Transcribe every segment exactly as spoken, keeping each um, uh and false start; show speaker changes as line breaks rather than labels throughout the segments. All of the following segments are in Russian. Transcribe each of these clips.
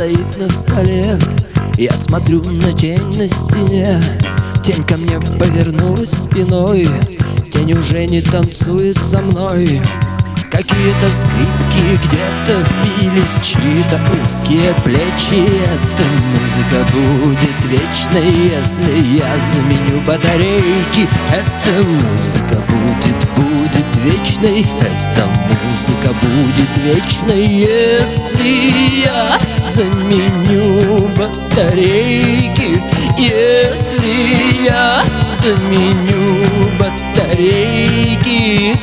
стоит на столе. Я смотрю на тень на стене. Тень ко мне повернулась спиной. Тень уже не танцует со мной. Какие-то скрипки где-то впились в чьи-то узкие плечи. Эта музыка будет вечной, если я заменю батарейки. Эта музыка будет, будет вечной. Эта музыка будет вечной, если я заменю батарейки. Если я заменю батарейки.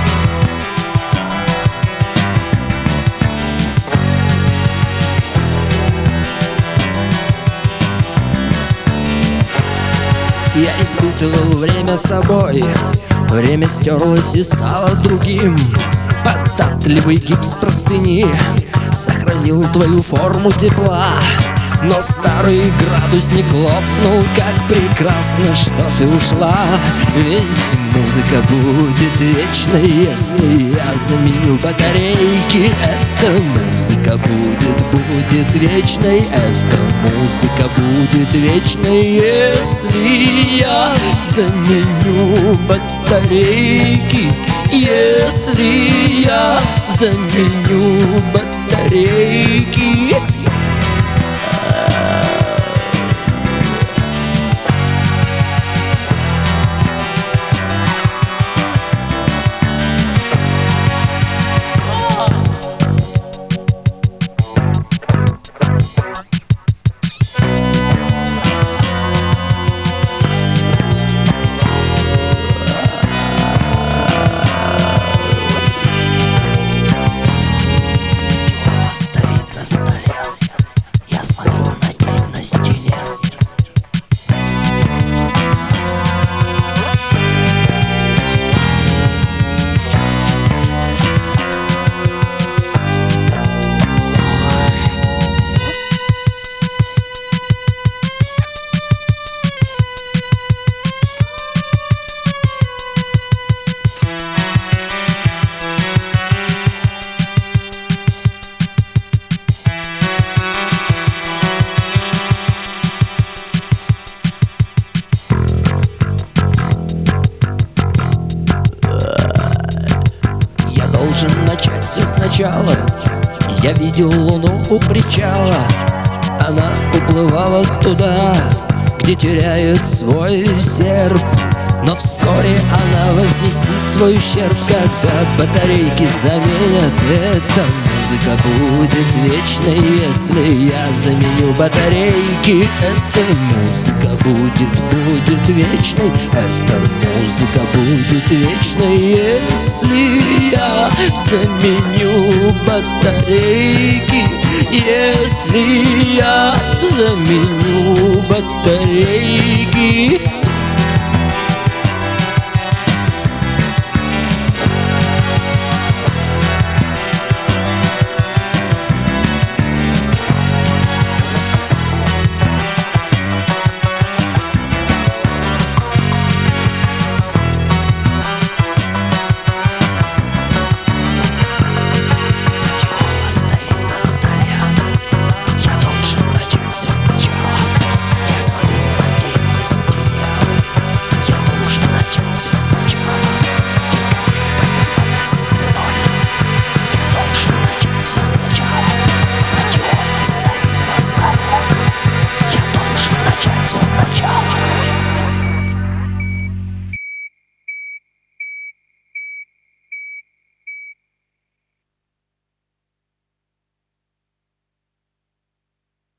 Я испытывал время собой. Время стерлось и стало другим. Податливый гипс простыни сохранил твою форму тепла. Но старый градусник лопнул. Как прекрасно, что ты ушла. Ведь музыка будет вечной, если я заменю батарейки. Эта музыка будет, будет вечной. Эта музыка будет вечной, если я заменю батарейки. Если я заменю батарейки. Я смотрю на тень на стене. Должен начать все сначала. Я видел луну у причала. Она уплывала туда, где теряет свой серп. Но вскоре она возместит свой ущерб, когда батарейки заменят. Эта музыка будет вечной, если я заменю батарейки. Эта музыка будет, будет вечной. Эта музыка будет вечной, если я заменю батарейки. Если я заменю батарейки.